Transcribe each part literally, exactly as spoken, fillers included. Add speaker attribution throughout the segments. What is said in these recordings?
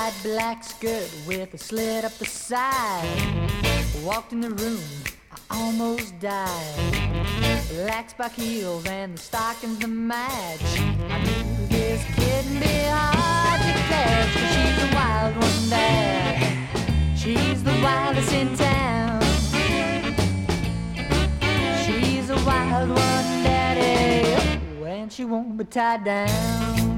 Speaker 1: Tight black skirt with a slit up the side. Walked in the room, I almost died. Black spike heels and the stockings to match. I knew this couldn't be hard to catch, 'cause she's a wild one there. She's the wildest in town. She's a wild one, daddy, oh, and she won't be tied down.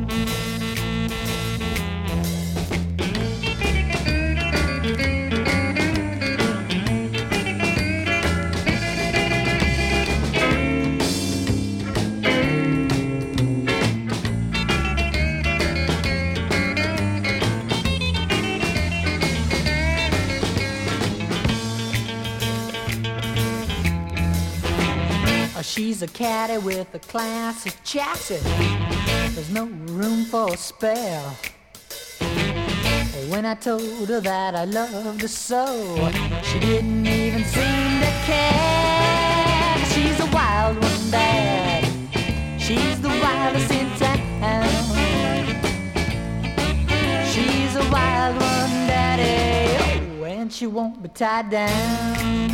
Speaker 1: She's a caddy with a classic chassis. There's no room for a spare. When I told her that I loved her so, she didn't even seem to care. She's a wild one, Dad. She's the wildest in town. She's a wild one, Daddy, oh, and she won't be tied down.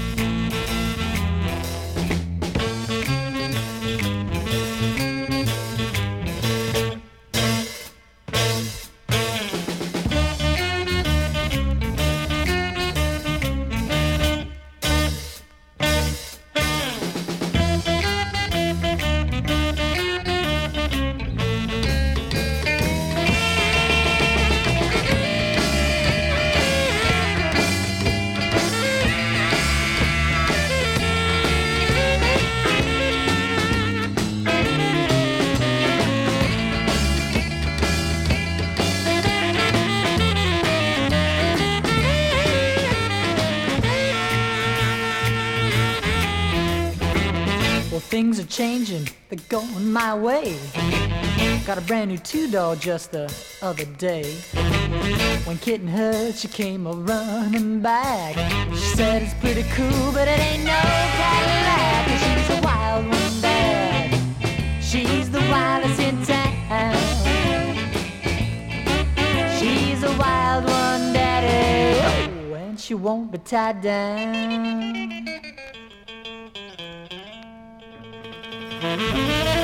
Speaker 1: Things are changing, they're going my way. Got a brand new two-door just the other day. When Kitten heard, she came a-running back. She said it's pretty cool, but it ain't no Cadillac. She's a wild one, Dad. She's the wildest in town. She's a wild one, Daddy, oh, and she won't be tied down. Thank you.